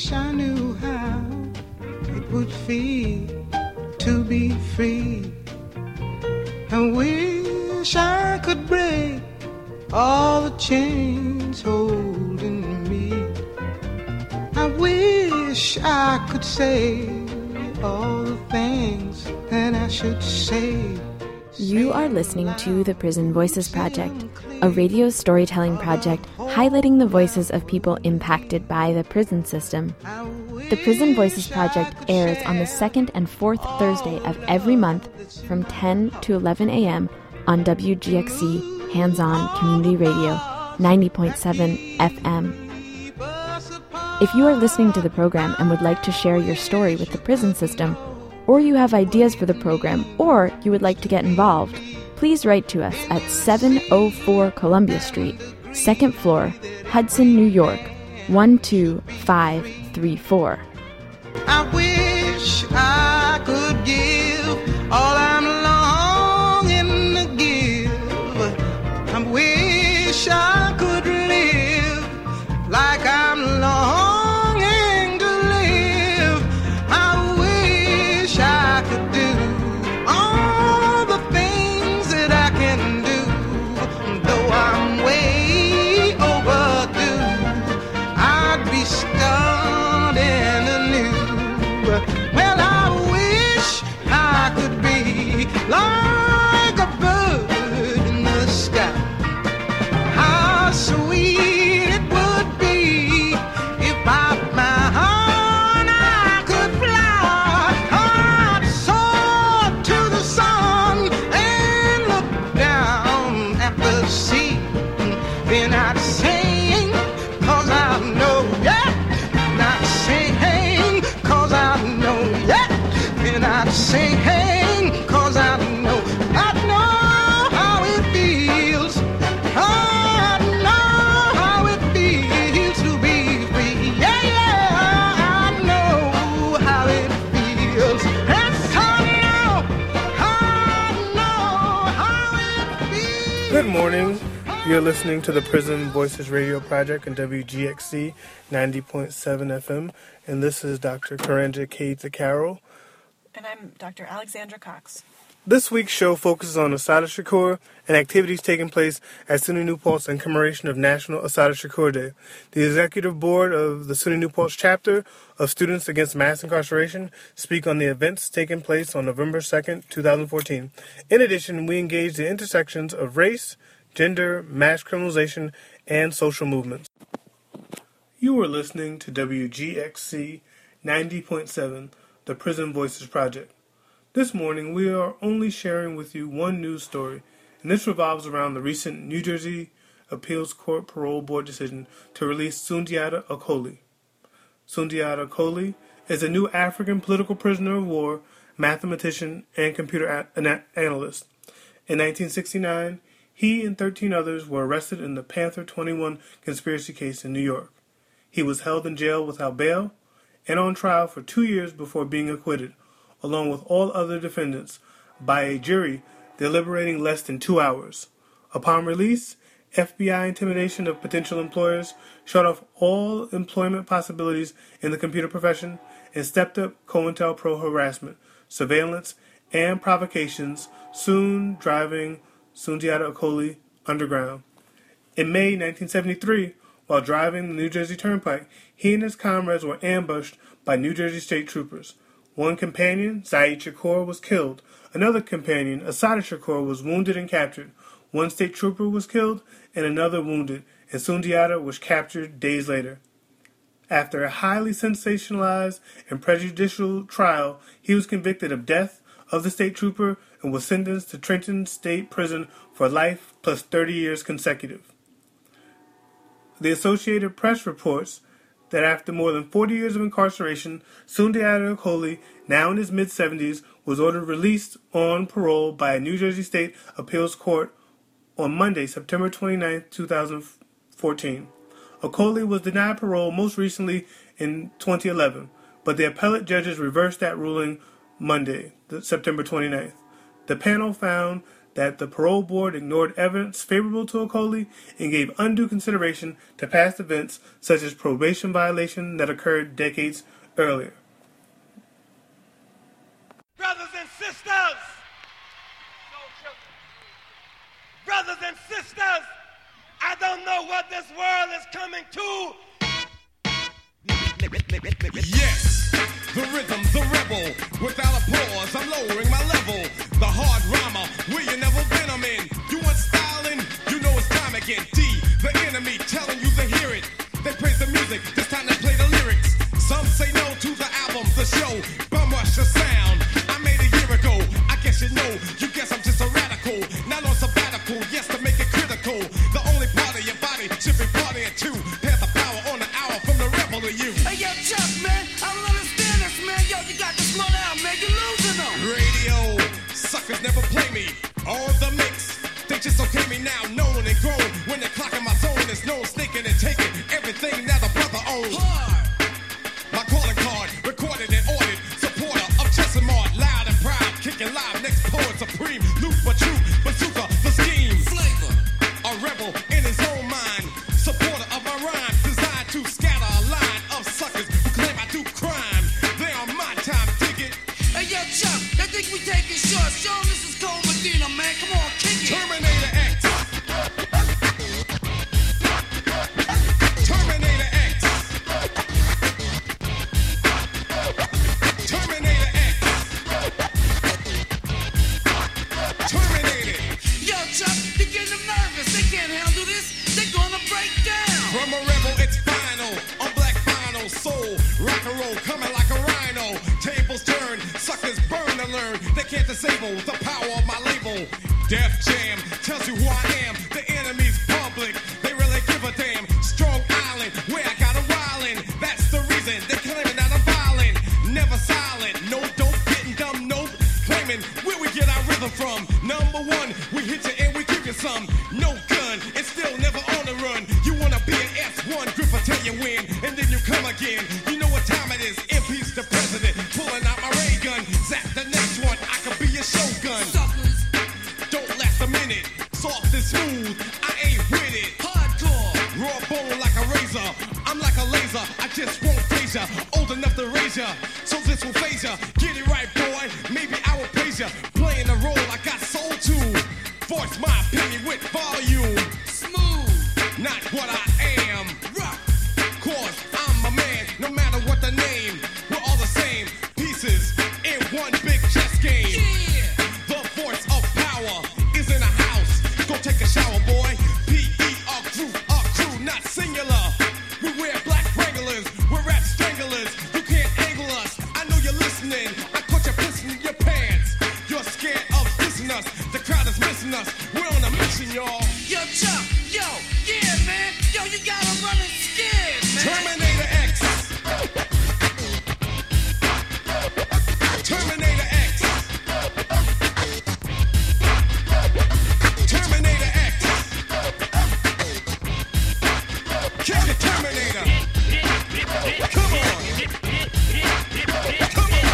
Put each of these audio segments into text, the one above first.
wish I knew how it would feel to be free. I wish I could break all the chains holding me. I wish I could say all the things that I should say. You are listening to the Prison Voices Project, a radio storytelling project highlighting the voices of people impacted by the prison system. The Prison Voices Project airs on the second and fourth Thursday of every month from 10 to 11 a.m. on WGXC Hands-On Community Radio, 90.7 FM. If you are listening to the program and would like to share your story with the prison system, or you have ideas for the program, or you would like to get involved, please write to us at 704 Columbia Street, 2nd floor, Hudson, New York, 12534. I wish I could give all I'm longing to give. I wish I could live like I'm longing to live. I wish I could do all the things that I can do, though I'm way overdue. I'd be starting anew. Well, I wish I could be like a bird in the sky. How sweet it would be if I found I could fly. I'd soar to the sun and look down at the sea. Then I'd sing, 'cause I know, yeah. Not sing, 'cause I know, yeah. And I'd sing, 'cause I know how it feels. I know how it feels to be free. Yeah, yeah, I know how it feels. Yes, I know how it feels. Good morning. You're listening to the Prison Voices Radio Project on WGXC 90.7 FM, and this is Dr. Karanja Cates Carroll. And I'm Dr. Alexandra Cox. This week's show focuses on Assata Shakur and activities taking place at SUNY New Paltz in commemoration of National Assata Shakur Day. The executive board of the SUNY New Paltz chapter of Students Against Mass Incarceration speak on the events taking place on November 2nd, 2014. In addition, we engage the intersections of race, gender, mass criminalization, and social movements. You are listening to WGXC 90.7, the Prison Voices Project. This morning, we are only sharing with you one news story, and this revolves around the recent New Jersey Appeals Court Parole Board decision to release Sundiata Acoli. Sundiata Acoli is a new African political prisoner of war, mathematician, and computer analyst. In 1969, he and 13 others were arrested in the Panther 21 conspiracy case in New York. He was held in jail without bail and on trial for 2 years before being acquitted, along with all other defendants, by a jury deliberating less than 2 hours. Upon release, FBI intimidation of potential employers shut off all employment possibilities in the computer profession and stepped up COINTELPRO harassment, surveillance, and provocations, soon driving Sundiata Acoli underground. In May 1973, while driving the New Jersey Turnpike, he and his comrades were ambushed by New Jersey state troopers. One companion, Saeed Shakur, was killed. Another companion, Assata Shakur, was wounded and captured. One state trooper was killed and another wounded, and Sundiata was captured days later. After a highly sensationalized and prejudicial trial, he was convicted of death of the state trooper and was sentenced to Trenton State Prison for life plus 30 years consecutive. The Associated Press reports that after more than 40 years of incarceration, Sundiata Acoli, now in his mid-70s, was ordered released on parole by a New Jersey State Appeals Court on Monday, September 29, 2014. Acoli was denied parole most recently in 2011, but the appellate judges reversed that ruling Monday, September 29th. The panel found that the parole board ignored evidence favorable to Okoli and gave undue consideration to past events such as probation violation that occurred decades earlier. Brothers and sisters! Brothers and sisters! I don't know what this world is coming to. Yes, the rhythm, the rebel. Without a pause, I'm lowering my level. The hard rhymer, where you never been, I'm in. You want styling? You know it's time again. D, the enemy, telling you to hear it. They praise the music, this time they play the lyrics. Some say no to the album, the show. Bum rush the sound. I made a year ago. I guess you know. You guess I'm just a radical. Not on sabbatical, yes, to make it critical. The only part of your body should be partying too. Pair the power on the hour from the rebel to you. Hey, yo, Chuck, man, I don't understand this, man. Yo, you got this one out, man. You're losing them. Radio, suckers never play me. On the mix, they just okay me now, known and grown. When they're clocking my zone, it's known, sneaking and taking everything now the brother owns. My calling card, recorded and ordered. Supporter of Chesimard, loud and proud, kicking live. Next poet supreme, loop for truth, bazooka, the scheme. Flavor, a rebel in his own mind. Supporter of my rhymes, designed to scatter a line of suckers who claim I do crime. They on my time, dig it. hey, yo, Chuck, I think we taking shots. Show 'em this is Cole Medina, man. Come on, kick it. Terminator X. Terminator X. Terminator X. Terminated. Yo, Chuck, you're getting them nervous. They can't handle this. They're gonna break down. From a rebel, it's final. On black final soul. Rock and roll coming like a rhino. Tables turn, suckers burn to learn. They can't disable the power of my label. Def Jam tells you who I am. The enemy's public. They really give a damn. Strong Island, where I got a wildin'. That's the reason they claiming that I'm violent. Never silent. No dope, getting dumb, nope. Claiming where we get our rhythm from. Number one, we hit you and we give you some. No gun, it's still never on the run. You wanna be an S1 gripper till you win, and then you come again. You know what time it is. Impeach the president, pulling out my ray gun. Zap the next one, I could be your shogun. Suckers, Don't last a minute, soft and smooth. I ain't with it. hardcore. Raw bone like a razor. I'm like a laser. I just won't phase ya. Old enough to raise ya, so this will phase ya. Get it right, boy. Maybe I will praise ya. Playing the role I got soul to. Voice my opinion with volume. Smooth, Not what I am. rock. Cause I'm a man, no matter what the name. We're all the same pieces in one big chess game. Yeah. The voice of power is in a house. Go take a shower, boy. P.E. our crew, not singular. We wear black Wranglers, we're rap stranglers. You can't angle us. I know you're listening. I caught you pissing in your pants. You're scared of dissing us. The crowd is missing us. We're on a mission, y'all. Yo, Chuck, yo, yeah, man. Yo, you got 'em running scared, man. Terminator X. Terminator X. Terminator X. Kick the Terminator. Come on. Come on.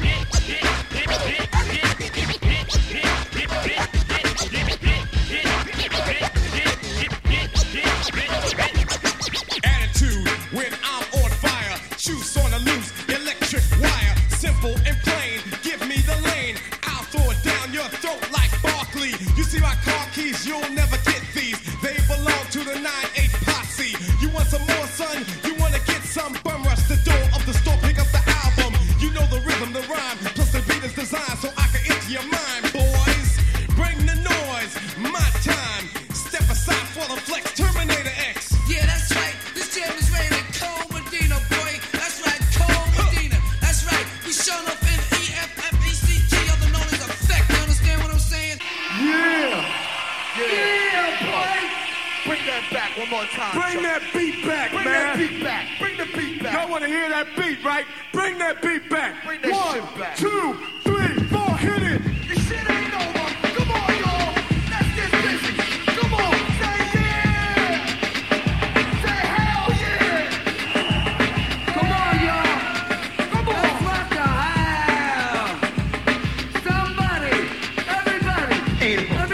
Attitude when I'm on fire. Juice on the loose, electric wire. Simple and plain, give me the lane. I'll throw it down your throat like Barkley. You see my car keys, you'll never get these. They belong to the 9-8 posse. You want some more, son? You wanna get some? Bum rush the door of the store, pick up the album. You know the rhythm, the rhyme, plus the beat is designed so I can enter your mind, boys. Bring the noise, my time. Step aside for the flex, Terminator X. Yeah, that's right. This jam is rated Cole Medina, boy. That's right, Cole Medina. That's right. We showing up in EFFECT, other known as Effect. You understand what I'm saying? Bring that back one more time. Bring that beat back, Bring man. that beat back. Bring the beat back. Y'all want to hear that beat, right? Bring that beat back. Bring that 1, shit back. 2, 3, 4, hit it. This shit ain't over. Come on, y'all. Let's get busy. Come on. Say yeah. Say hell yeah. Come on, y'all. Come on. Let's rock the house. Somebody, everybody,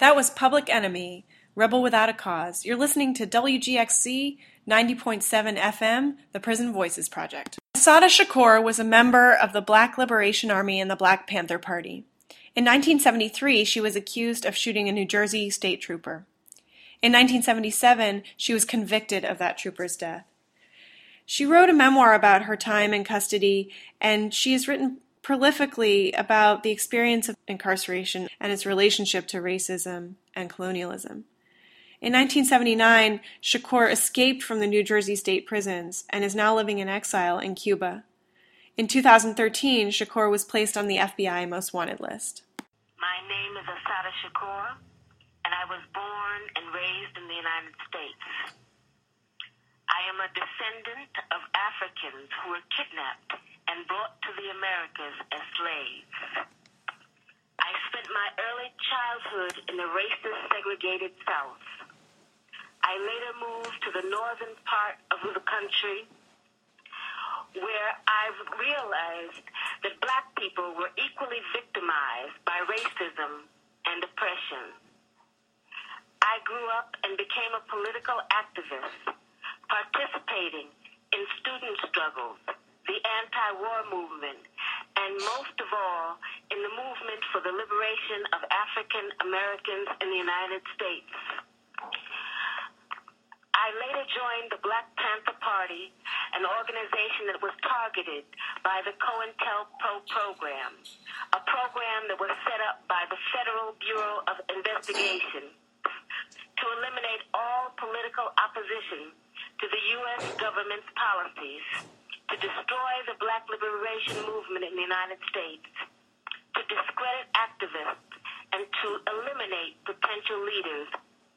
That was Public Enemy, Rebel Without a Cause. You're listening to WGXC 90.7 FM, the Prison Voices Project. Assata Shakur was a member of the Black Liberation Army and the Black Panther Party. In 1973, she was accused of shooting a New Jersey state trooper. In 1977, she was convicted of that trooper's death. She wrote a memoir about her time in custody, and she has written prolifically about the experience of incarceration and its relationship to racism and colonialism. In 1979, Shakur escaped from the New Jersey state prisons and is now living in exile in Cuba. In 2013, Shakur was placed on the FBI Most Wanted list. My name is Assata Shakur, and I was born and raised in the United States. I am a descendant of Africans who were kidnapped and brought to the Americas as slaves. I spent my early childhood in the racist segregated South. I later moved to the northern part of the country where I realized that black people were equally victimized by racism and oppression. I grew up and became a political activist, participating in student struggles, the anti-war movement, and most of all, in the movement for the liberation of African Americans in the United States. I later joined the Black Panther Party, an organization that was targeted by the COINTELPRO program, a program that was set up by the Federal Bureau of Investigation to eliminate all political opposition to the U.S. government's policies, to destroy the Black liberation movement in the United States, to discredit activists, and to eliminate potential leaders.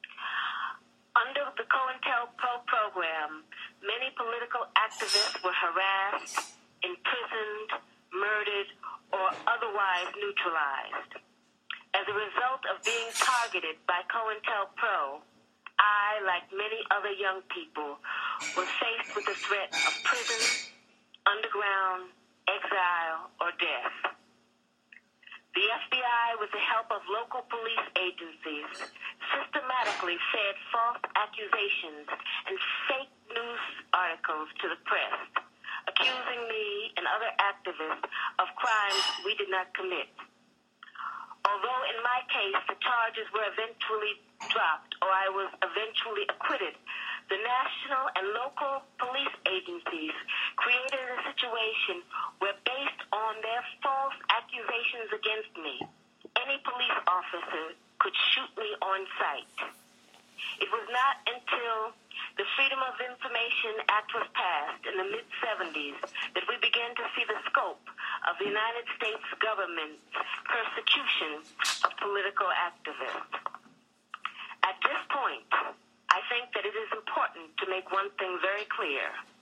Under the COINTELPRO program, many political activists were harassed, imprisoned, murdered, or otherwise neutralized. As a result of being targeted by COINTELPRO, I, like many other young people, was faced with the threat of prison, underground, exile, or death. The FBI, with the help of local police agencies, systematically fed false accusations and fake news articles to the press, accusing me and other activists of crimes we did not commit. Although in my case the charges were eventually dropped or I was eventually acquitted, the national and local police agencies created a situation where, based on their false accusations against me, any police officer could shoot me on sight. It was not until the Freedom of Information Act was passed in the mid-'70s that we began to see the scope of the United States government's persecution of political activists. At this point, I think that it is important to make one thing very clear.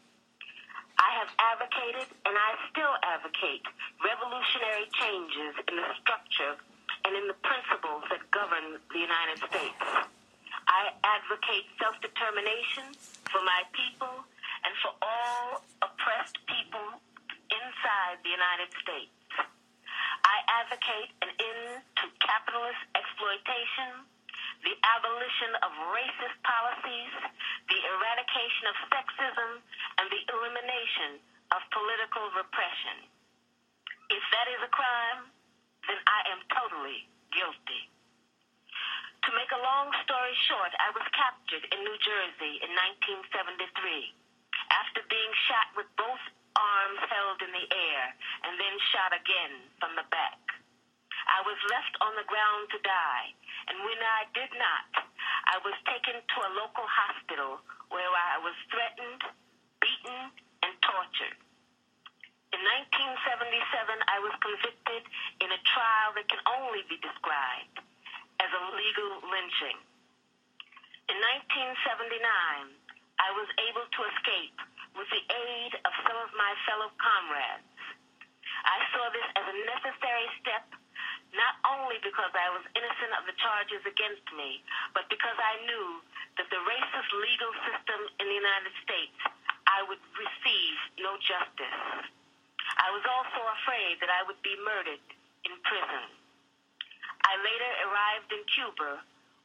I have advocated, and I still advocate, revolutionary changes in the structure and in the principles that govern the United States. I advocate self-determination for my people and for all oppressed people inside the United States. I advocate an end to capitalist exploitation, the abolition of racist policies, the eradication of sexism, and the elimination of political repression. If that is a crime, then I am totally guilty. To make a long story short, I was captured in New Jersey in 1973 after being shot with both arms held in the air and then shot again from the back. I was left on the ground to die, and when I did not, I was taken to a local hospital where I was threatened, beaten, and tortured. In 1977, I was convicted in a trial that can only be described as a legal lynching. In 1979, I was able to escape with the aid of some of my fellow comrades. I saw this as a necessary step, not only because I was innocent of the charges against me, but because I knew that the racist legal system in the United States, I would receive no justice. I was also afraid that I would be murdered in prison. I later arrived in Cuba,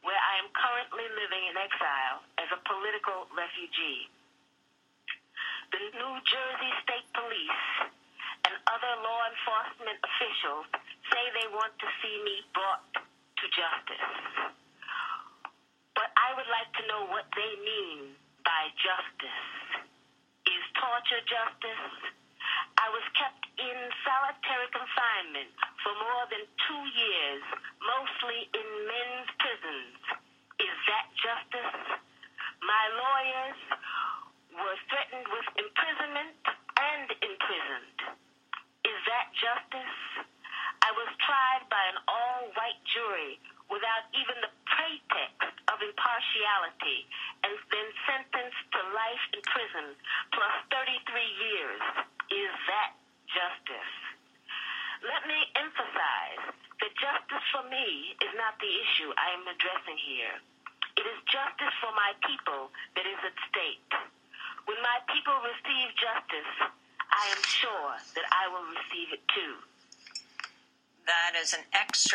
where I am currently living in exile as a political refugee. The New Jersey State Police and other law enforcement officials say they want to see me brought to justice. But I would like to know what they mean by justice. Is torture justice? I was kept in solitary confinement for more than 2 years, mostly in men's prisons. Is that justice? My lawyers were threatened with imprisonment and imprisoned. Is that justice? I was tried by an all-white jury without even the pretext of impartiality and then sentenced to life in prison plus 33 years. Is that justice? Let me emphasize that justice for me is not the issue I am addressing here. It is justice for my people that is at stake. When my people receive justice, I am sure that I will receive it too. That is an extra.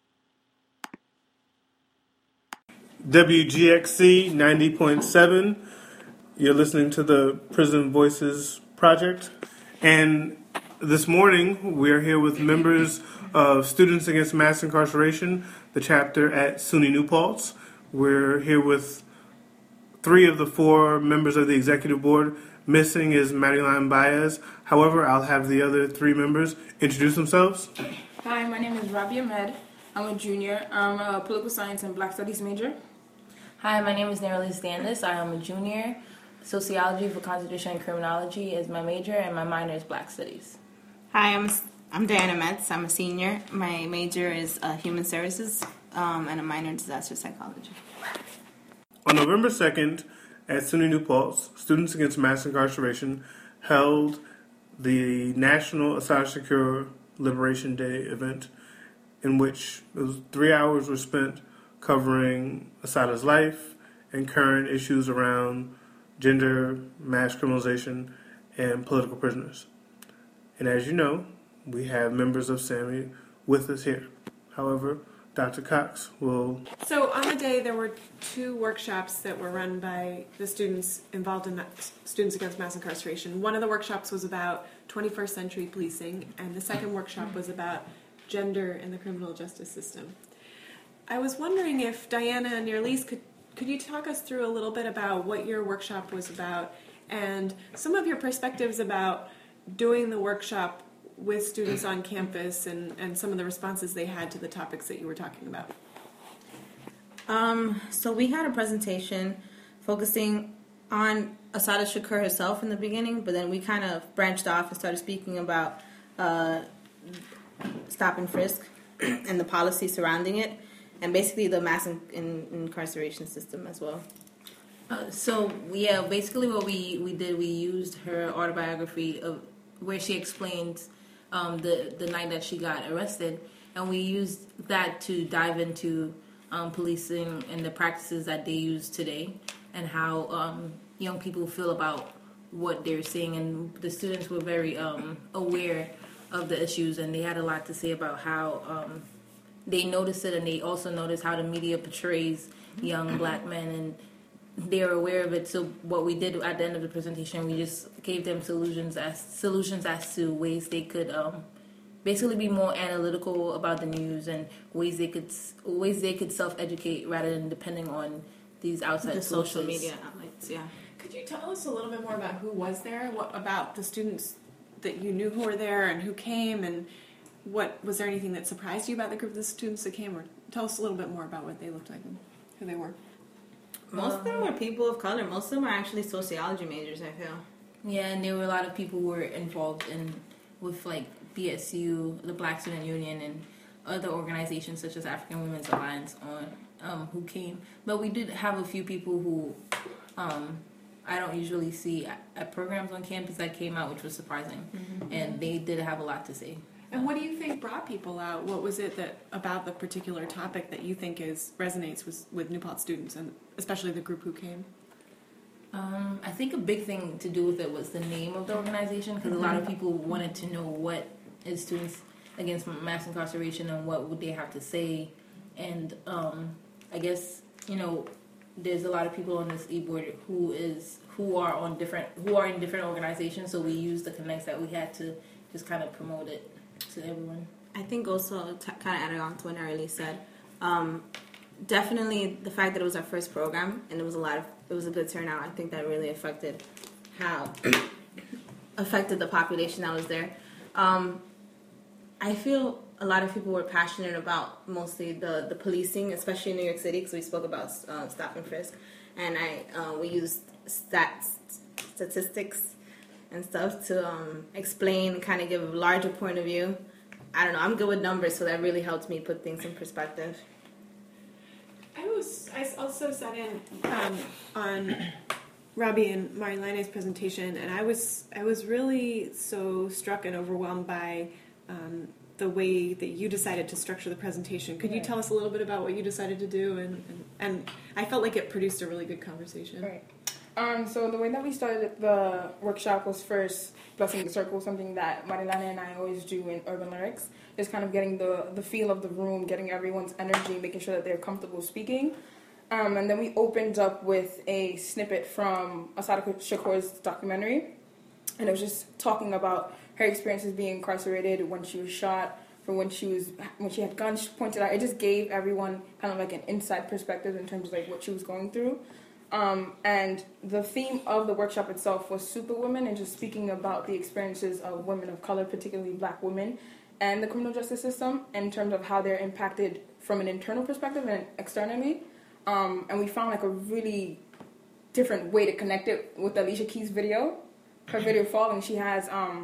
WGXC 90.7. You're listening to the Prison Voices Project. And this morning, we're here with members of Students Against Mass Incarceration, the chapter at SUNY New Paltz. We're here with 3 of the 4 members of the executive board. Missing is Madeline Baez. However, I'll have the other 3 members introduce themselves. Hi, my name is Rabia Ahmed. I'm a junior. I'm a political science and black studies major. Hi, my name is Nerly Standis. I am a junior. Sociology for Constitution and Criminology is my major, and my minor is black studies. Hi, I'm Diana Metz. I'm a senior. My major is human services and a minor in disaster psychology. On November 2nd, at SUNY New Paltz, Students Against Mass Incarceration held the National Assad Shakur Liberation Day event, in which 3 hours were spent covering Assada's life and current issues around gender, mass criminalization, and political prisoners. And as you know, we have members of SAMI with us here. However, Dr. Cox will... So on the day, there were 2 workshops that were run by the students involved in Students Against Mass Incarceration. One of the workshops was about 21st century policing, and the second workshop was about gender in the criminal justice system. I was wondering if Diana and Nerlise could you talk us through a little bit about what your workshop was about and some of your perspectives about doing the workshop with students on campus and some of the responses they had to the topics that you were talking about. So we had a presentation focusing on Assata Shakur herself in the beginning, but then we kind of branched off and started speaking about stop and frisk and the policy surrounding it, and basically the mass incarceration system as well. Basically what we did, we used her autobiography of where she explains the night that she got arrested, and we used that to dive into policing and the practices that they use today, and how young people feel about what they're seeing. And the students were very aware of the issues, and they had a lot to say about how they noticed it, and they also noticed how the media portrays young black men, and they're aware of it. So what we did at the end of the presentation, we just gave them solutions as to ways they could basically be more analytical about the news, and ways they could self-educate rather than depending on these outside the social media outlets. Yeah. Could you tell us a little bit more about who was there? What about the students that you knew who were there and who came, and was there anything that surprised you about the group of the students that came? Or tell us a little bit more about what they looked like and who they were. Most of them were people of color. Most of them are actually sociology majors, I feel. Yeah, and there were a lot of people who were involved with like BSU, the Black Student Union, and other organizations such as African Women's Alliance who came. But we did have a few people who I don't usually see at programs on campus that came out, which was surprising. Mm-hmm. And they did have a lot to say. And what do you think brought people out? What was it that about the particular topic that you think resonates with New Paltz students, and especially the group who came? I think a big thing to do with it was the name of the organization, because a lot of people wanted to know what is Students Against Mass Incarceration and what would they have to say. And I guess, there's a lot of people on this e-board who are in different organizations, so we use the connects that we had to just kind of promote it to everyone. I think also, kind of adding on to what Nareli said, definitely the fact that it was our first program and it was a good turnout. I think that really affected the population that was there. I feel a lot of people were passionate about mostly the policing, especially in New York City, because we spoke about stop and frisk, and we used statistics and stuff to explain and kind of give a larger point of view. I don't know, I'm good with numbers, so that really helped me put things in perspective. I also sat in on Robbie and Marilene's presentation, and I was really so struck and overwhelmed by the way that you decided to structure the presentation. Could you tell us a little bit about what you decided to do? And I felt like it produced a really good conversation. Right. So the way that we started the workshop was first blessing the circle, something that Marilene and I always do in urban lyrics, just kind of getting the feel of the room, getting everyone's energy, making sure that they're comfortable speaking. And then we opened up with a snippet from Assata Shakur's documentary, and it was just talking about her experiences being incarcerated, when she was shot, when she had guns pointed out. It just gave everyone kind of like an inside perspective in terms of like what she was going through. And the theme of the workshop itself was Superwomen, and just speaking about the experiences of women of color, particularly Black women, and the criminal justice system in terms of how they're impacted from an internal perspective and externally. And we found like a really different way to connect it with Alicia Keys' video. Her video Falling, she has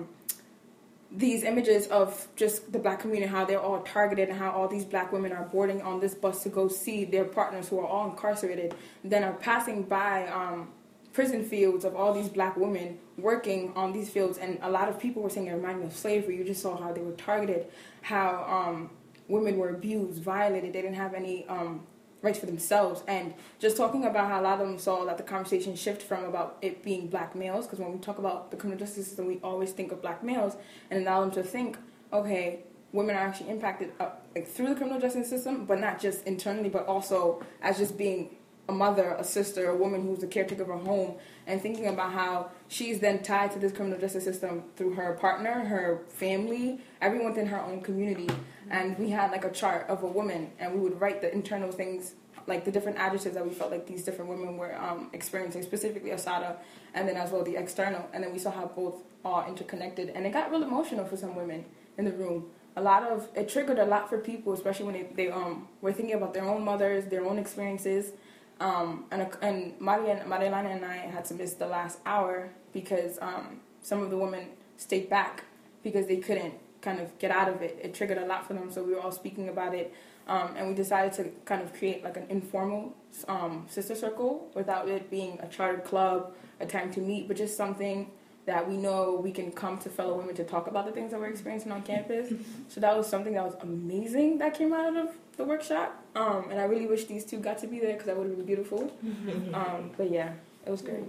these images of just the Black community, how they're all targeted, and how all these Black women are boarding on this bus to go see their partners who are all incarcerated, then are passing by prison fields of all these Black women working on these fields. And a lot of people were saying it reminded me of slavery. You just saw how they were targeted, how women were abused, violated. They didn't have any rights for themselves. And just talking about how a lot of them saw that the conversation shift from about it being Black males, because when we talk about the criminal justice system, we always think of Black males, and allow them to think, okay, women are actually impacted through the criminal justice system, but not just internally, but also as just being a mother, a sister, a woman who's the caretaker of her home, and thinking about how she's then tied to this criminal justice system through her partner, her family, everyone within her own community. And we had like a chart of a woman, and we would write the internal things, like the different adjectives that we felt like these different women were experiencing, specifically Assata, and then as well the external. And then we saw how both are interconnected, and it got real emotional for some women in the room. It triggered a lot for people, especially when they were thinking about their own mothers, their own experiences. And Marilena and I had to miss the last hour because some of the women stayed back because they couldn't kind of get out of it. It triggered a lot for them, so we were all speaking about it. And we decided to kind of create like an informal sister circle without it being a chartered club, a time to meet, but just something that we know we can come to fellow women to talk about the things that we're experiencing on campus. So that was something that was amazing that came out of the workshop. And I really wish these two got to be there because that would have been beautiful. But yeah, it was great.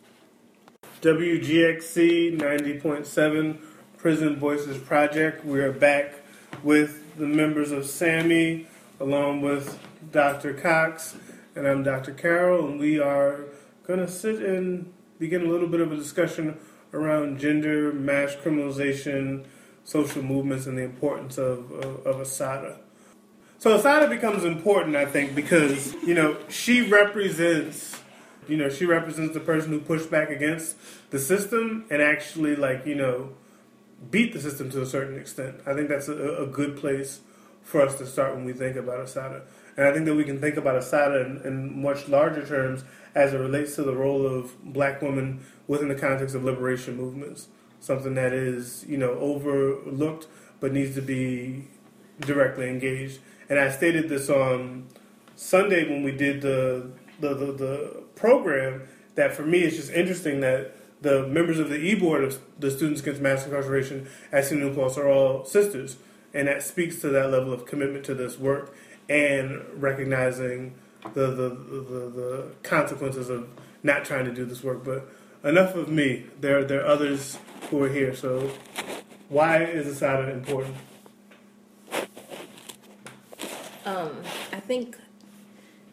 WGXC 90.7 Prison Voices Project. We are back with the members of SAMI, along with Dr. Cox, and I'm Dr. Carroll, and we are going to sit and begin a little bit of a discussion around gender, mass criminalization, social movements, and the importance of Assata. So Assata becomes important, I think, because, she represents the person who pushed back against the system and actually, beat the system to a certain extent. I think that's a good place for us to start when we think about Assata. And I think that we can think about Assata in much larger terms as it relates to the role of Black women within the context of liberation movements, something that is, overlooked but needs to be directly engaged. And I stated this on Sunday when we did the program, that for me it's just interesting that the members of the e-board of the Students Against Mass Incarceration at SUNY New Paltz are all sisters. And that speaks to that level of commitment to this work and recognizing the consequences of not trying to do this work. But enough of me. There are others who are here. So why is Assata important? I think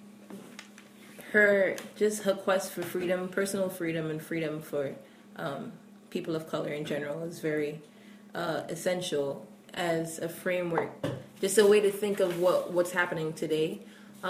her quest for freedom, personal freedom, and freedom for people of color in general is very essential as a framework, just a way to think of what's happening today.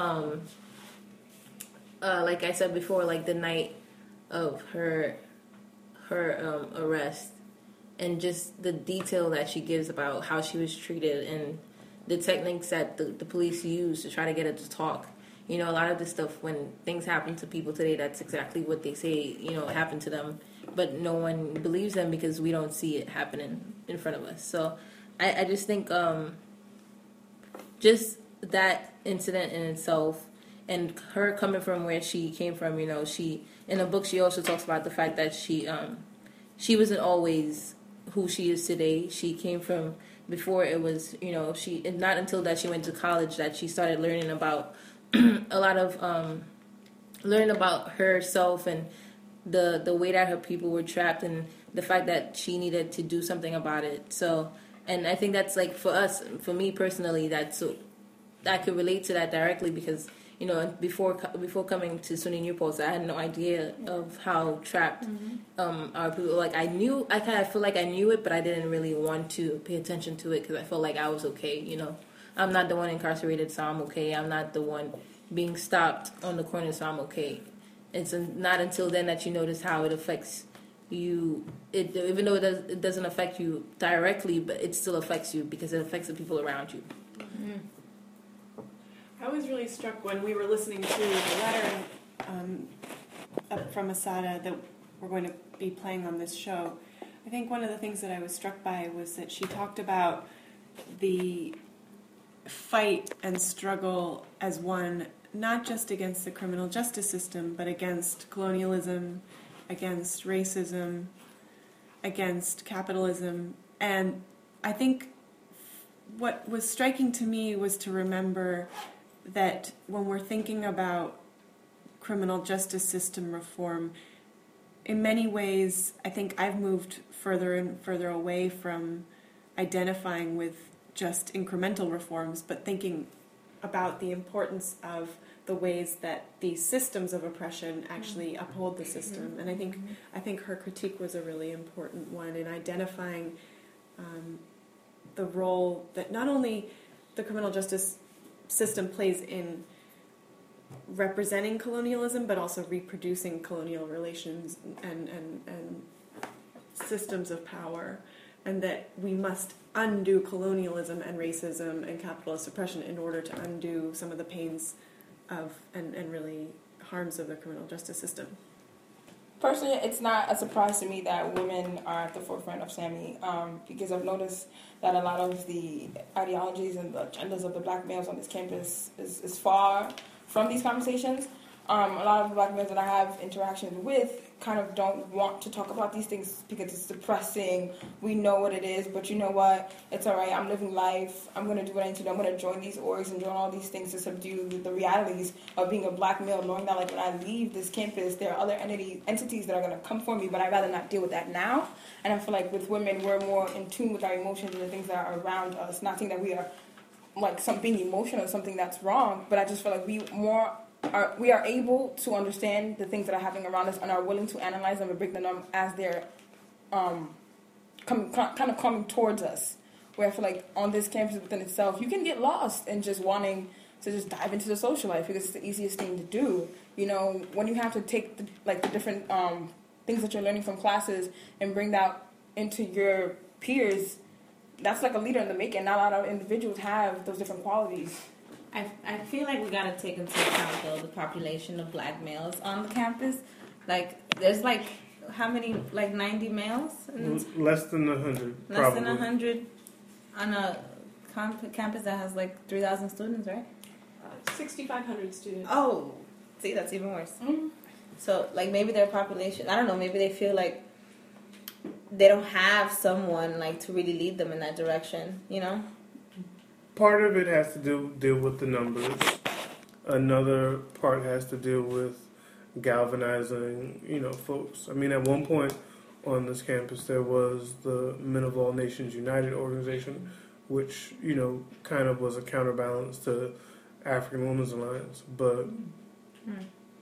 Like I said before, like the night of her arrest, and just the detail that she gives about how she was treated and the techniques that the police use to try to get her to talk. You know, a lot of this stuff, when things happen to people today, that's exactly what they say, you know, happened to them. But no one believes them because we don't see it happening in front of us. So I just think just that incident in itself, and her coming from where she came from, you know, she, in the book, she also talks about the fact that she wasn't always who she is today. She came from, before it was, you know, not until that she went to college that she started learning about a lot of learning about herself and the way that her people were trapped, and the fact that she needed to do something about it. So, and I think that's like for me personally, I could relate to that directly, because, you know, before coming to SUNY New Paltz, I had no idea of how trapped our people. Like I kind of feel like I knew it, but I didn't really want to pay attention to it because I felt like I was okay. You know, I'm not the one incarcerated, so I'm okay. I'm not the one being stopped on the corner, so I'm okay. It's not until then that you notice how it affects you. Even though it doesn't affect you directly, but it still affects you because it affects the people around you. Mm-hmm. I was really struck when we were listening to the letter up from Assata that we're going to be playing on this show. I think one of the things that I was struck by was that she talked about the fight and struggle as one not just against the criminal justice system, but against colonialism, against racism, against capitalism. And I think what was striking to me was to remember that when we're thinking about criminal justice system reform, in many ways, I think I've moved further and further away from identifying with just incremental reforms, but thinking about the importance of the ways that these systems of oppression actually uphold the system. And I think her critique was a really important one in identifying the role that not only the criminal justice system plays in representing colonialism, but also reproducing colonial relations and systems of power, and that we must undo colonialism and racism and capitalist oppression in order to undo some of the pains of and really harms of the criminal justice system. Personally, it's not a surprise to me that women are at the forefront of SAMI, because I've noticed that a lot of the ideologies and the agendas of the black males on this campus is far from these conversations. A lot of the black males that I have interactions with kind of don't want to talk about these things because it's depressing. We know what it is, but you know what? It's all right. I'm living life. I'm going to do what I need to do. I'm going to join these orgs and join all these things to subdue the realities of being a black male, knowing that like when I leave this campus, there are other entities that are going to come for me, but I'd rather not deal with that now. And I feel like with women, we're more in tune with our emotions and the things that are around us. Not saying that we are like being emotional or something that's wrong, but I just feel like we are able to understand the things that are happening around us and are willing to analyze them and break them down as they're coming towards us. Where I feel like on this campus within itself, you can get lost in just wanting to just dive into the social life because it's the easiest thing to do. You know, when you have to take the different things that you're learning from classes and bring that into your peers, that's like a leader in the making. Not a lot of individuals have those different qualities. I feel like we gotta take into account though the population of black males on the campus. Like there's like how many, like 90 males? Less than 100. Less than 100 on a campus that has like 3,000 students, right? 6,500 students. Oh, see, that's even worse. Mm-hmm. So like maybe their population, I don't know, maybe they feel like they don't have someone like to really lead them in that direction, you know? Part of it has to deal with the numbers. Another part has to deal with galvanizing, folks. I mean, at one point on this campus, there was the Men of All Nations United organization, which, kind of was a counterbalance to African Women's Alliance. But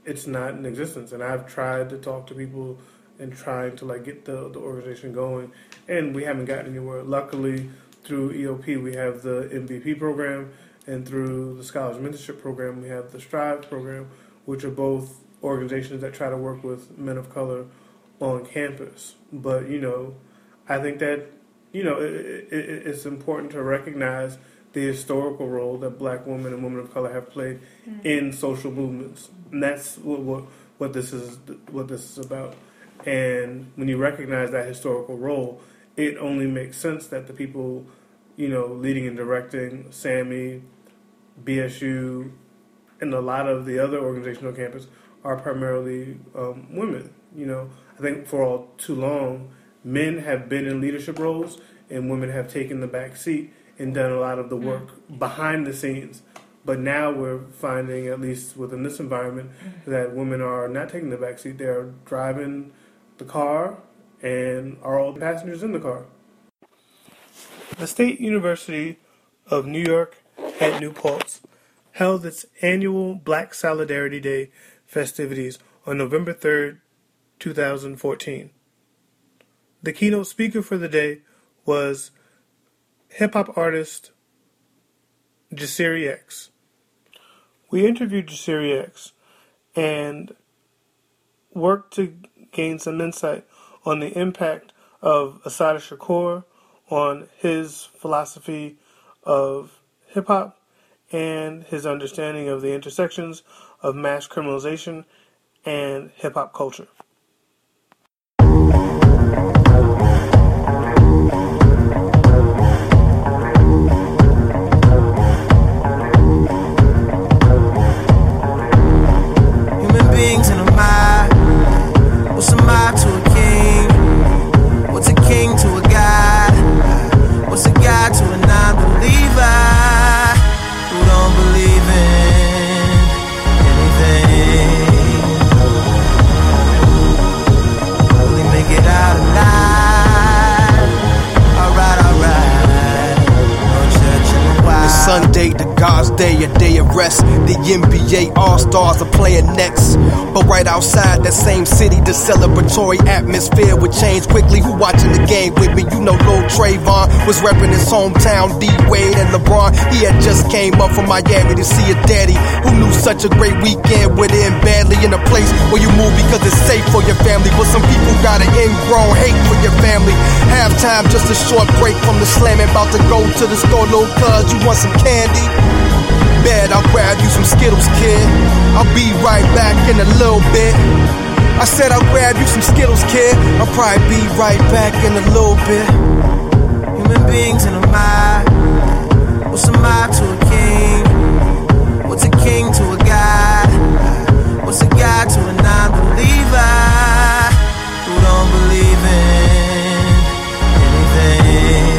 it's not in existence. And I've tried to talk to people and trying to get the organization going, and we haven't gotten anywhere. Luckily, through EOP, we have the MVP program, and through the Scholars Mentorship Program, we have the Strive program, which are both organizations that try to work with men of color on campus. But, I think that, it's important to recognize the historical role that black women and women of color have played in social movements. And that's what this is about. And when you recognize that historical role, it only makes sense that the people, leading and directing SAMI, BSU, and a lot of the other organizations on campus are primarily women. I think for all too long, men have been in leadership roles and women have taken the back seat and done a lot of the work behind the scenes. But now we're finding, at least within this environment, that women are not taking the back seat. They're driving the car and are all passengers in the car. The State University of New York at New Paltz held its annual Black Solidarity Day festivities on November 3rd, 2014. The keynote speaker for the day was hip-hop artist Jasiri X. We interviewed Jasiri X and worked to gain some insight on the impact of Assata Shakur on his philosophy of hip-hop and his understanding of the intersections of mass criminalization and hip-hop culture. Human beings in a mob. What's a mob to a king? What's a king to a god? What's a god to a non-believer who don't believe in anything? Will he make it out alive? Alright. No church in the wild. It's Sunday, the God's day, a day of rest. The NBA All-Stars are playing next. But right outside that same city, the celebratory atmosphere would change quickly. Who watching the game with me? You know Lil Trayvon was repping his hometown, D-Wade and LeBron. He had just came up from Miami to see his daddy, who knew such a great weekend would end badly in a place where you move because it's safe for your family. But some people got an ingrown hate for your family. Halftime, just a short break from the slamming. About to go to the store, little cuz, you want some candy? Bet I'll grab you some Skittles, kid. I'll be right back in a little bit. I said I'll grab you some Skittles, kid. I'll probably be right back in a little bit. Human beings in a mob. What's a mob to a king? What's a king to a god? What's a god to a non-believer who don't believe in anything?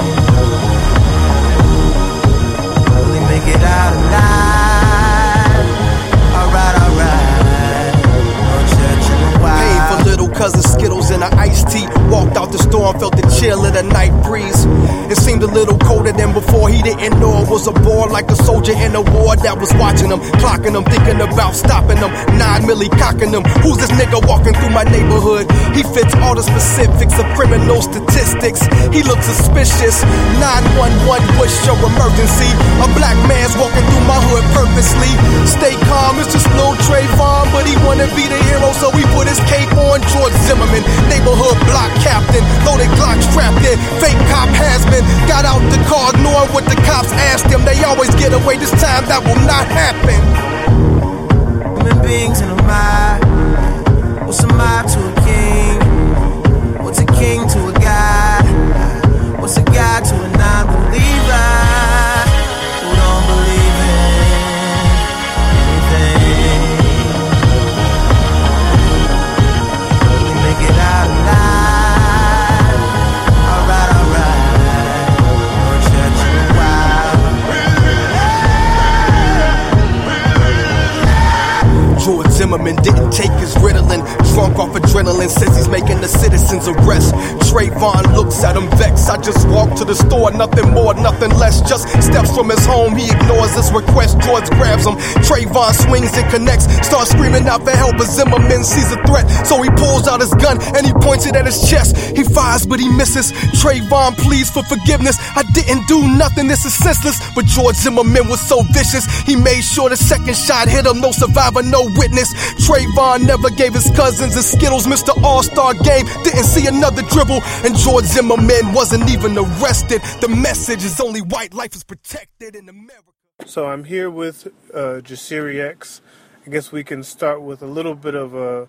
Will he make it out alive? Alright. No church in the wild. Paid for little cousin Skittles and an iced tea. Walked out the store and felt the chill of the night breeze. It seemed a little colder than before. He didn't know it was a boy, like a soldier in a war that was watching him, clocking him, thinking about stopping him. 9 milli cocking him. Who's this nigga walking through my neighborhood? He fits all the specifics of criminal statistics. He looks suspicious. 911, what's your emergency? A black man's walking through my hood purposely. Stay calm, it's just Lil Trayvon, but he wanna be the hero, so he put his cape on. George Zimmerman, neighborhood block captain, loaded Glock strapped in, fake cop has been. Got out the car, ignoring what the cops asked him. They always get away, this time that will not happen. Human beings in a mob. What's a mob to a king? What's a king to a god? What's a god to a non-believer who don't believe in anything? Will he make it out alive? George Zimmerman didn't take his Ritalin, drunk off adrenaline. adrenaline since he's making the citizens arrest. Trayvon looks at him vexed. I just walked to the store, nothing more, nothing less. Just steps from his home, he ignores his request. George grabs him, Trayvon swings and connects. Starts screaming out for help, but Zimmerman sees a threat. So he pulls out his gun and he points it at his chest. He fires, but he misses. Trayvon pleads for forgiveness. I didn't do nothing, this is senseless. But George Zimmerman was so vicious, he made sure the second shot hit him. No survivor, no witness. Trayvon never gave his cousins and Skittles. Mr. All-Star Game didn't see another dribble, and George Zimmerman wasn't even arrested. The message is only white life is protected in America. So I'm here with Jasiri X. I guess we can start with a little bit of a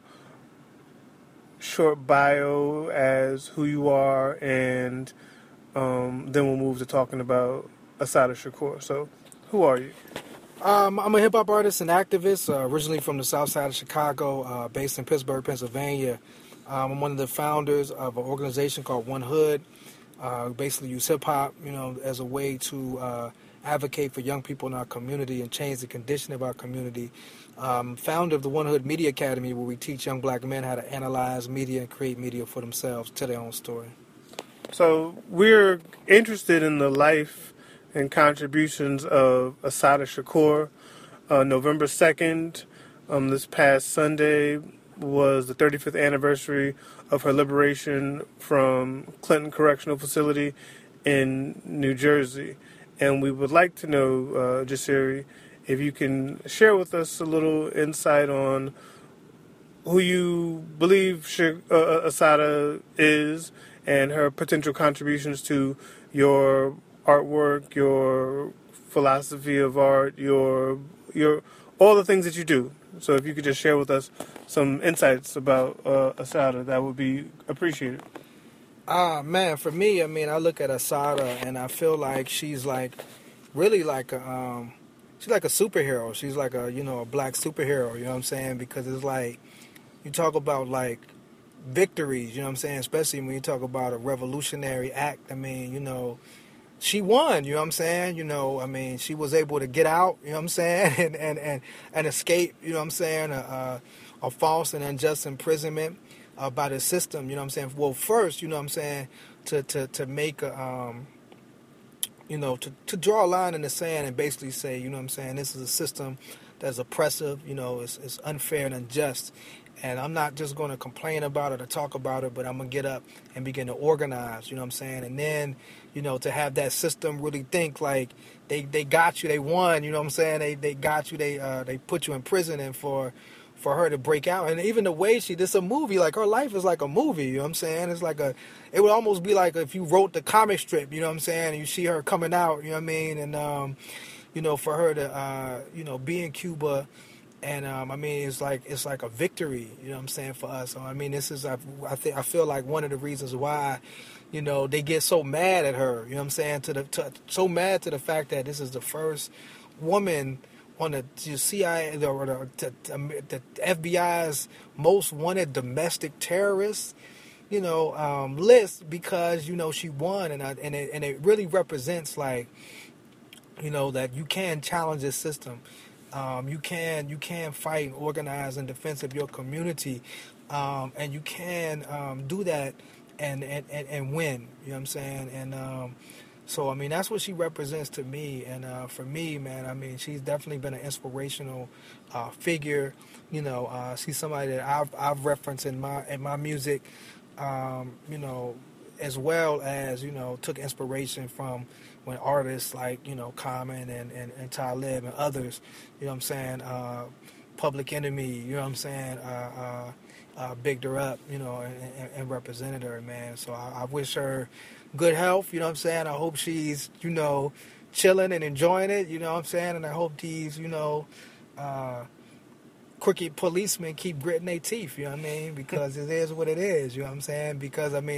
short bio as who you are, and then we'll move to talking about Assata Shakur. So, who are you? I'm a hip-hop artist and activist, originally from the south side of Chicago, based in Pittsburgh, Pennsylvania. I'm one of the founders of an organization called One Hood. Basically use hip-hop, as a way to advocate for young people in our community and change the condition of our community. Founder of the One Hood Media Academy, where we teach young black men how to analyze media and create media for themselves, tell their own story. So we're interested in the life and contributions of Assata Shakur. November 2nd, this past Sunday, was the 35th anniversary of her liberation from Clinton Correctional Facility in New Jersey. And we would like to know, Jasiri, if you can share with us a little insight on who you believe Assata is and her potential contributions to your artwork, your philosophy of art, your all the things that you do. So if you could just share with us some insights about Assata, that would be appreciated. Man, for me, I look at Assata and I feel like she's like really like a she's like a superhero. She's like a a black superhero. You know what I'm saying? Because it's like you talk about like victories. You know what I'm saying? Especially when you talk about a revolutionary act. She won, you know what I'm saying? She was able to get out, you know what I'm saying, and escape, you know what I'm saying, a false and unjust imprisonment by the system, you know what I'm saying? Well, first, you know what I'm saying, to make a, to draw a line in the sand and basically say, you know what I'm saying, this is a system that's oppressive, it's unfair and unjust. And I'm not just going to complain about it or talk about it, but I'm going to get up and begin to organize, you know what I'm saying? And then, to have that system really think like they got you, they won, you know what I'm saying? They got you, they put you in prison, and for her to break out. And even the way this a movie, like her life is like a movie, you know what I'm saying? It's like it would almost be like if you wrote the comic strip, you know what I'm saying? And you see her coming out, you know what I mean? And, for her to, be in Cuba. And it's like a victory, you know what I'm saying, for us. So this is I feel like one of the reasons why, they get so mad at her, you know what I'm saying, so mad to the fact that this is the first woman on the CIA or the FBI's most wanted domestic terrorist, list, because she won, and it really represents like, that you can challenge this system. You can fight and organize in defense of your community, and you can do that and win. You know what I'm saying? And so that's what she represents to me. And for me, man, she's definitely been an inspirational figure. She's somebody that I've referenced in my music. As well as took inspiration from when artists like Common and Talib and others, you know what I'm saying, Public Enemy, you know what I'm saying, bigged her up, and represented her, man. So I wish her good health, you know what I'm saying. I hope she's chilling and enjoying it, you know what I'm saying, and I hope these crooked policemen keep gritting their teeth, you know what I mean, because it is what it is, you know what I'm saying, because I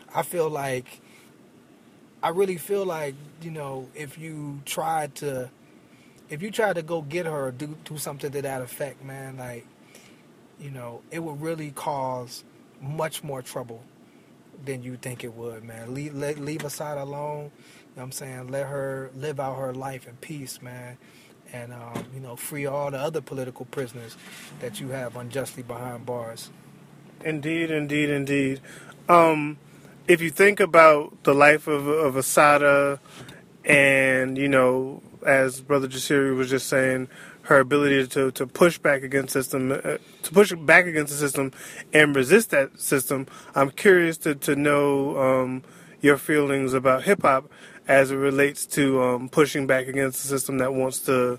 really feel like, if you tried to go get her or do something to that effect, man, like, it would really cause much more trouble than you think it would, man. Leave Assata alone, you know what I'm saying, let her live out her life in peace, man. And, free all the other political prisoners that you have unjustly behind bars. Indeed, indeed, indeed. If you think about the life of Assata and, you know, as Brother Jasiri was just saying, her ability to push back against the system and resist that system, I'm curious to know your feelings about hip hop as it relates to pushing back against the system that wants to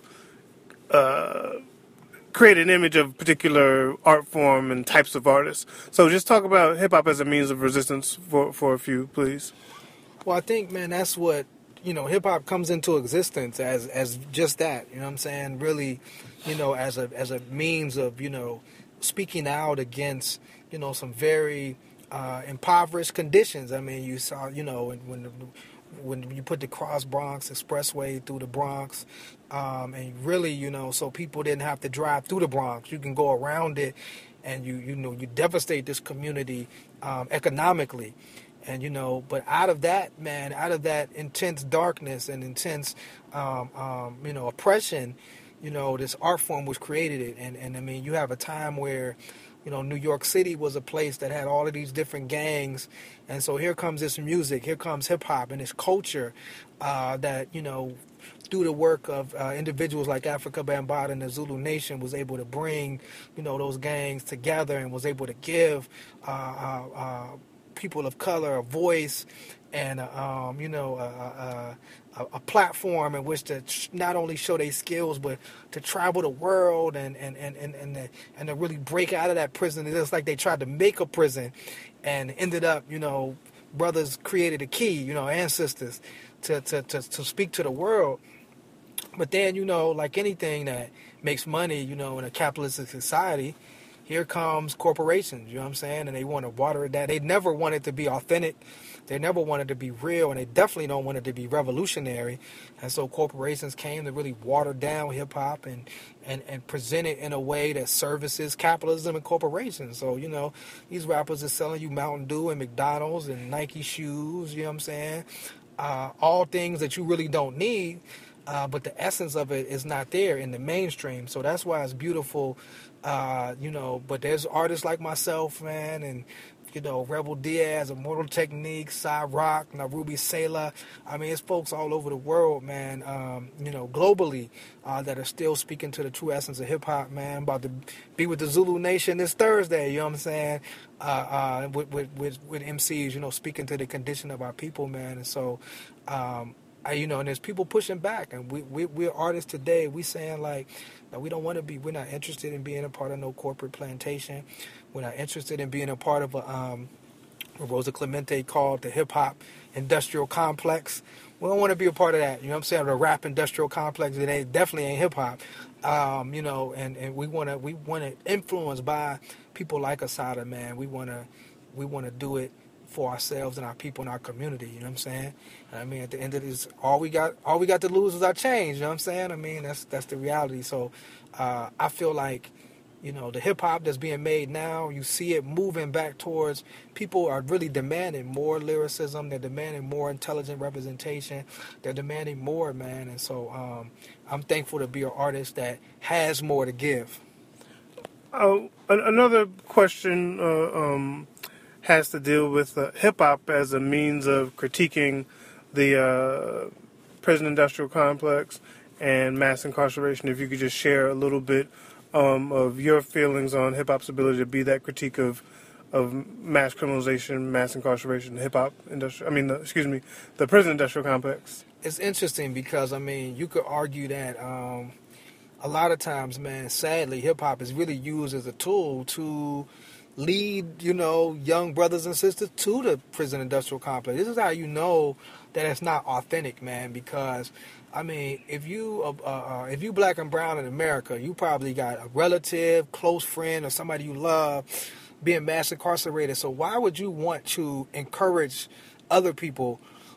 create an image of particular art form and types of artists. So just talk about hip hop as a means of resistance for a few, please. Well, I think, man, that's what, you know, hip hop comes into existence as just that. You know what I'm saying? Really, you know, as a means of, you know, speaking out against, you know, some very impoverished conditions. I mean, you saw, you know, when you put the Cross Bronx Expressway through the Bronx, and really, you know, so people didn't have to drive through the Bronx. You can go around it, and you devastate this community economically. And, you know, but out of that, man, out of that intense darkness and intense, you know, oppression, you know, this art form was created. And I mean, you have a time where, you know, New York City was a place that had all of these different gangs. And so here comes this music, here comes hip hop and this culture that, you know, through the work of individuals like Africa Bambaataa and the Zulu Nation was able to bring, you know, those gangs together and was able to give people of color a voice and you know, a platform in which to not only show their skills but to travel the world and to really break out of that prison. It's like they tried to make a prison and ended up, you know, brothers created a key, you know, ancestors to speak to the world. But then, you know, like anything that makes money, you know, in a capitalistic society, here comes corporations, you know what I'm saying? And they want to water it down. They never want it to be authentic. They never wanted to be real, and they definitely don't want it to be revolutionary. And so corporations came to really water down hip-hop and present it in a way that services capitalism and corporations. So, you know, these rappers are selling you Mountain Dew and McDonald's and Nike shoes, you know what I'm saying? All things that you really don't need, but the essence of it is not there in the mainstream. So that's why it's beautiful, you know, but there's artists like myself, man, and, you know, Rebel Diaz, Immortal Technique, Cy Rock, Narubi Sailor. I mean, it's folks all over the world, man, you know, globally, that are still speaking to the true essence of hip-hop, man. I'm about to be with the Zulu Nation this Thursday, you know what I'm saying, with MCs, you know, speaking to the condition of our people, man. And so, you know, and there's people pushing back, and we're artists today. We saying like, no, we don't want to be. We're not interested in being a part of no corporate plantation. We're not interested in being a part of what Rosa Clemente called the hip hop industrial complex. We don't want to be a part of that. You know what I'm saying? The rap industrial complex. It definitely ain't hip hop. You know, and we want to influence by people like Assata, man. We want to do it for ourselves and our people in our community, you know what I'm saying? I mean, at the end of this, all we got to lose is our change, you know what I'm saying? I mean, that's the reality. So I feel like, you know, the hip-hop that's being made now, you see it moving back towards people are really demanding more lyricism. They're demanding more intelligent representation. They're demanding more, man. And so I'm thankful to be an artist that has more to give. Another question has to deal with hip-hop as a means of critiquing the prison industrial complex and mass incarceration. If you could just share a little bit of your feelings on hip-hop's ability to be that critique of mass criminalization, mass incarceration, hip-hop industry. The prison industrial complex. It's interesting because, I mean, you could argue that a lot of times, man, sadly, hip-hop is really used as a tool to lead, you know, young brothers and sisters to the prison industrial complex. This is how you know that it's not authentic, man, because, I mean, if you black and brown in America, you probably got a relative, close friend, or somebody you love being mass incarcerated. So why would you want to encourage other people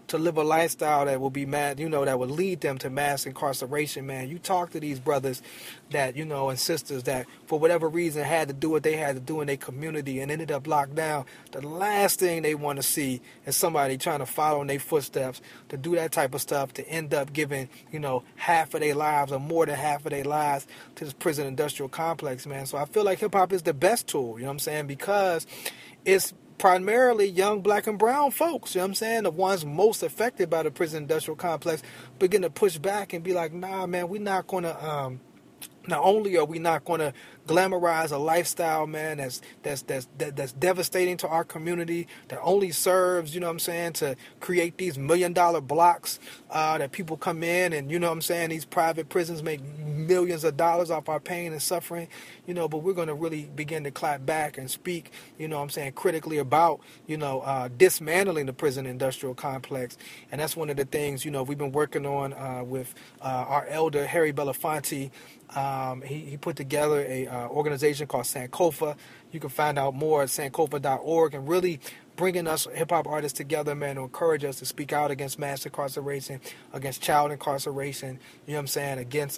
to live a lifestyle that will be mad, that will lead them to mass incarceration, man. You talk to these brothers that, and sisters that for whatever reason had to do what they had to do in their community and ended up locked down. The last thing they want to see is somebody trying to follow in their footsteps, to do that type of stuff, to end up giving, half of their lives or more than half of their lives to this prison industrial complex, man. So I feel like hip-hop is the best tool, because it's primarily young black and brown folks, the ones most affected by the prison industrial complex, begin to push back and be like, nah, man, we're not going to, not only are we not going to glamorize a lifestyle, man, that's devastating to our community, that only serves, to create these $1 million blocks that people come in and, these private prisons make millions of dollars off our pain and suffering, but we're going to really begin to clap back and speak, critically about, dismantling the prison industrial complex. And that's one of the things, we've been working on with our elder, Harry Belafonte. He put together a organization called Sankofa. You can find out more at sankofa.org, and really bringing us hip-hop artists together, man, to encourage us to speak out against mass incarceration, against child incarceration, against,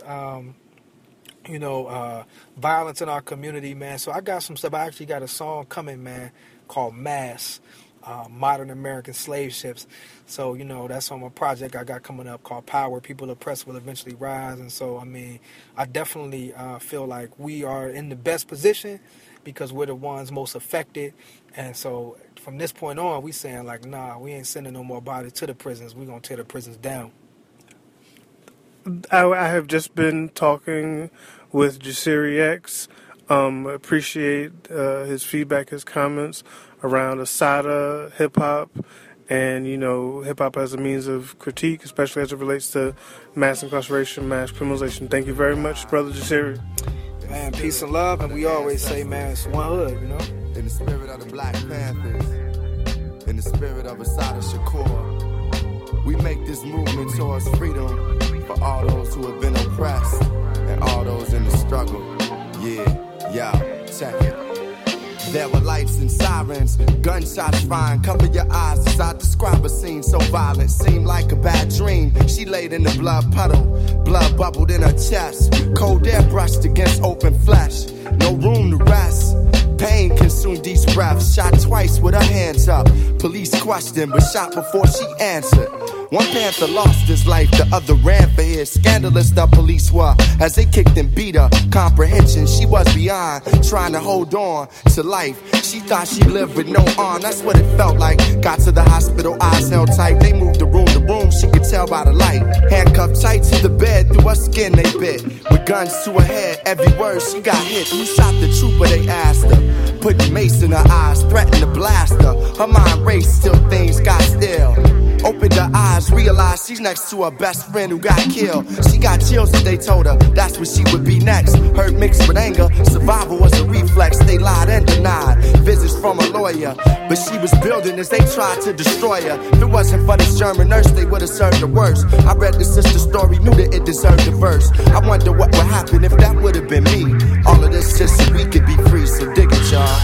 violence in our community, man. So I got some stuff. I actually got a song coming, man, called Mass, Modern American Slave Ships. So, that's on my project I got coming up called Power. People oppressed will eventually rise. And so, I definitely feel like we are in the best position because we're the ones most affected. And so from this point on, we saying like, nah, we ain't sending no more bodies to the prisons. We're going to tear the prisons down. I have just been talking with Jasiri X. Appreciate his feedback, his comments around Asada, hip-hop, and, hip-hop as a means of critique, especially as it relates to mass incarceration, mass criminalization. Thank you very much, Brother Jasiri. Man, peace and love, and we always say, man, it's one hood, In the spirit of the Black Panthers, in the spirit of Asada Shakur, we make this movement towards freedom for all those who have been oppressed and all those in the struggle. Check it. There were lights and sirens, gunshots flying. Cover your eyes as I describe a scene so violent, seemed like a bad dream. She laid in the blood puddle, blood bubbled in her chest. Cold air brushed against open flesh, no room to rest. Pain consumed each breath, shot twice with her hands up. Police questioned, but shot before she answered. One Panther lost his life, the other ran for his. Scandalous the police were, as they kicked and beat her. Comprehension, she was beyond, trying to hold on to life. She thought she lived with no arm, that's what it felt like. Got to the hospital, eyes held tight. They moved the room to room, she could tell by the light. Handcuffed tight to the bed, through her skin they bit. With guns to her head, every word she got hit. Who shot the trooper, they asked her. Put the mace in her eyes, threatened to blast her. Her mind raced till things got still. Opened her eyes, realized she's next to her best friend who got killed. She got chills as they told her that's what she would be next. Hurt mixed with anger, survival was a reflex. They lied and denied visits from a lawyer, but she was building as they tried to destroy her. If it wasn't for this German nurse, they would have served her worse. I read the sister's story, knew that it deserved a verse. I wonder what would happen if that would have been me. All of this just so we could be free, so dig it, y'all.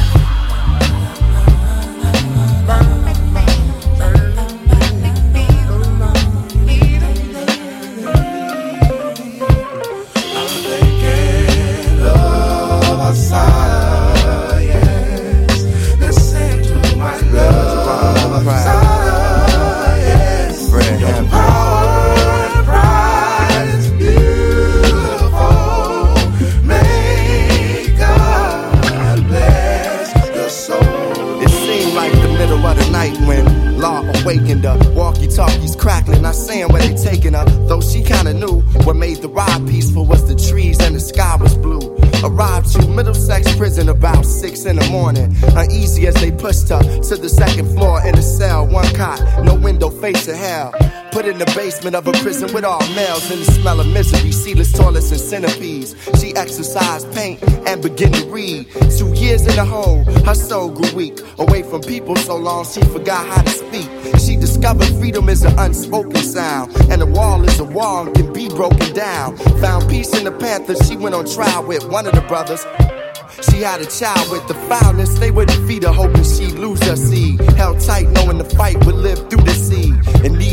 Science, listen to my love of science. Your power and pride is beautiful. May God bless your soul. It seemed like the middle of the night when Law awakened her. Walkie-talkies crackling, not saying where they taking her. Though she kinda knew what made the ride peaceful was the trees and the sky was blue. Arrived to Middlesex prison about 6 in the morning. Uneasy as they pushed her to the second floor in a cell. One cot, no window facing hell. Put in the basement of a prison with all males in the smell of misery. Sealess toilets and centipedes. She exercised, paint, and began to read. 2 years in the hole, her soul grew weak. Away from people so long she forgot how to speak. She discovered freedom is an unspoken sound, and a wall is a wall and can be broken down. Found peace in the Panther, she went on trial with one of the brothers. She had a child with the foulness. They wouldn't feed her, hoping she'd lose her seed. Held tight, knowing the fight would live through the sea. In need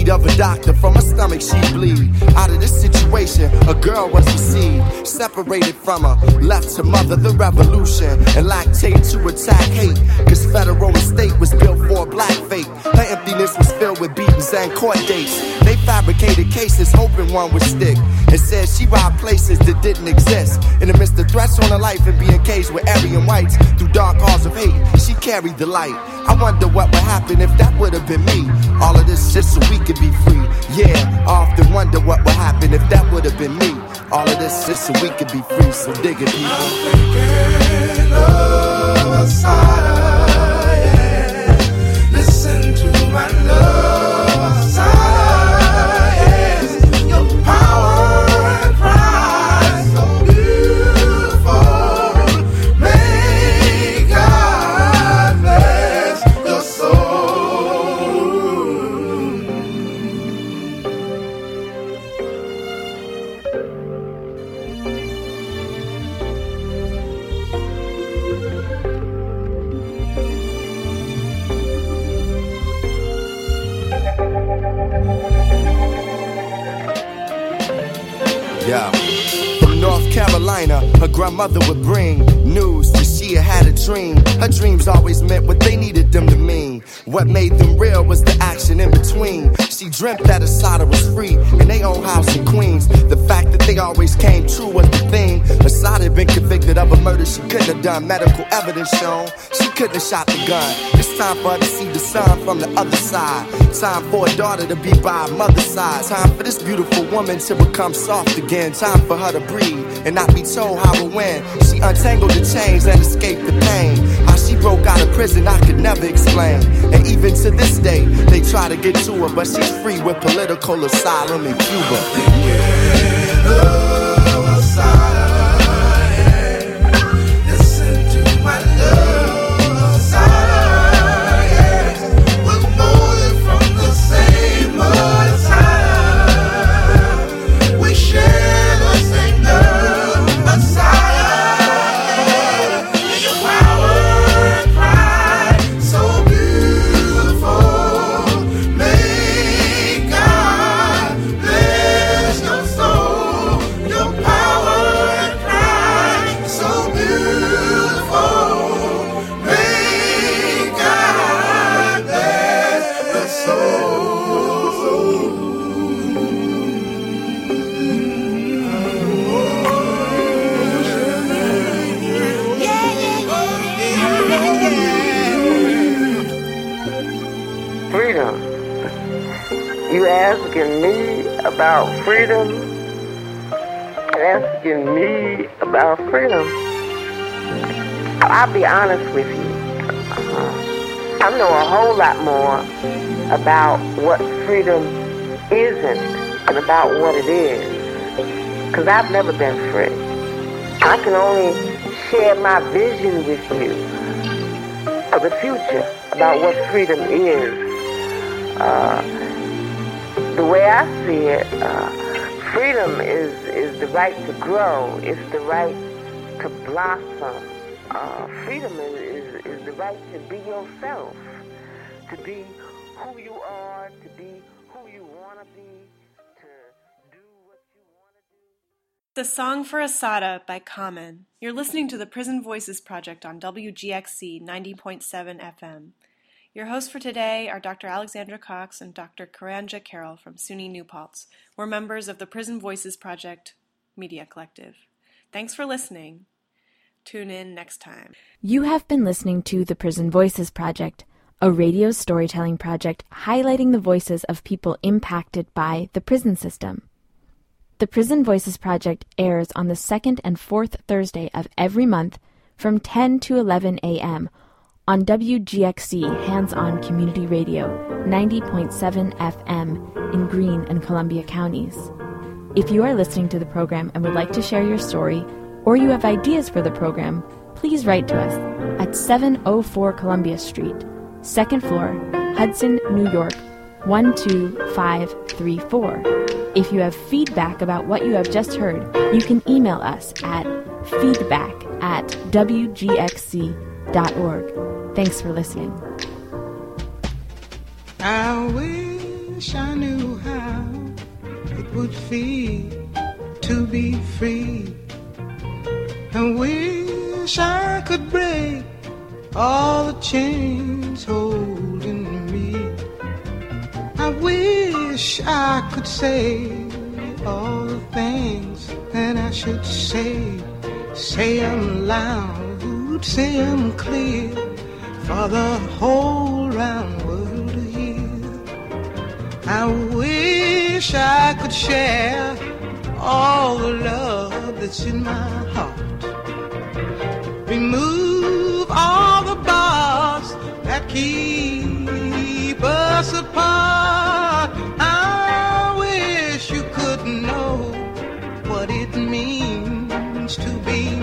need of a doctor. From her stomach she bleed. Out of this situation, a girl was received. Separated from her, left to mother the revolution. And lactate to attack hate. Cause federal estate was built for a black fate. Her emptiness was filled with beatings and court dates. They fabricated cases hoping one would stick. And said she robbed places that didn't exist. In the midst of threats on her life and being caged with Aryan whites. Through dark halls of hate, she carried the light. I wonder what would happen if that would have been me. All of this just so we could be free. Yeah, I often wonder what would happen if that would have been me. All of this just so we could be free. So dig it, people. I'm thinking of a science. Listen to my love science. Your power and pride so beautiful. May God bless your soul. Yeah. From North Carolina, her grandmother would bring news that she had a dream. Her dreams always meant what they needed them to mean. What made them real was the action in between. She dreamt that Assata was free in their own house in Queens. The fact that they always came true was the thing. Assata had been convicted of a murder she couldn't have done. Medical evidence shown she couldn't have shot the gun. It's time for her to see the sun from the other side. Time for a daughter to be by her mother's side. Time for this beautiful woman to become soft again. Time for her to breathe and not be told how or when. She untangled the chains and escaped the pain. How she broke out of prison I could never explain. And even to this day they try to get to her, but she's free with political asylum in Cuba. Listen to my love science. We're molded from the same Messiah. We share the same love, Messiah. Your power and pride, so beautiful. May God bless your soul. Your power and pride, so beautiful. May God bless your soul. Freedom. You asking me about freedom? Asking me about freedom? I'll be honest with you. I know a whole lot more about what freedom isn't and about what it is. Because I've never been free. I can only share my vision with you of the future about what freedom is. The way I see it, freedom is the right to grow. It's the right to blossom. Freedom is the right to be yourself, to be who you are, to be who you want to be, to do what you want to do. The Song for Assata by Common. You're listening to the Prison Voices Project on WGXC 90.7 FM. Your hosts for today are Dr. Alexandra Cox and Dr. Karanja Carroll from SUNY New Paltz. We're members of the Prison Voices Project Media Collective. Thanks for listening. Tune in next time. You have been listening to the Prison Voices Project, a radio storytelling project highlighting the voices of people impacted by the prison system. The Prison Voices Project airs on the second and fourth Thursday of every month from 10 to 11 a.m. on WGXC Hands-On Community Radio, 90.7 FM in Greene and Columbia counties. If you are listening to the program and would like to share your story, or you have ideas for the program, please write to us at 704 Columbia Street, 2nd floor, Hudson, New York, 12534. If you have feedback about what you have just heard, you can email us at feedback@wgxc.org. Thanks for listening. I wish wish I knew how it would feel to be free. I wish I could break all the chains holding me. I wish I could say all the things that I should say. Say them loud, say them clear, for the whole round world to hear. I wish I could share all the love that's in my heart. Remove all the bars that keep us apart. I wish you could know what it means to be